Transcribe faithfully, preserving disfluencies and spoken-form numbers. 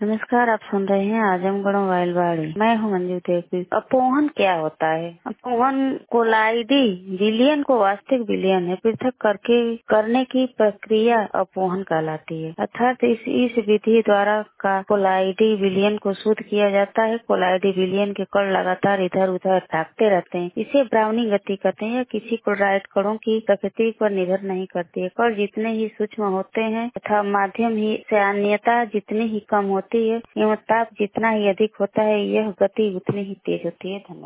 नमस्कार, आप सुन रहे हैं आजमगढ़ मोबाइल वाड़ी। मैं हूं मंजू देवी। अपोहन क्या होता है? अपोहन कोलाइडी विलयन को वास्तविक विलयन है पृथक करके करने की प्रक्रिया अपोहन कहलाती है। अर्थात इस इस विधि द्वारा का कोलाइडी विलयन को शुद्ध किया जाता है। कोलाइडी विलयन के कण लगातार इधर उधर भागते रहते हैं। इसे ब्राउनी गति कहते हैं। किसी क्लोराइड कणों की प्रकृति पर निर्भर नहीं करती है। कण जितने ही सूक्ष्म होते हैं तथा माध्यम ही सामान्यता जितनी ही कम होती है एवं ताप जितना ही अधिक होता है, यह गति उतनी ही तेज होती है। धन्यवाद।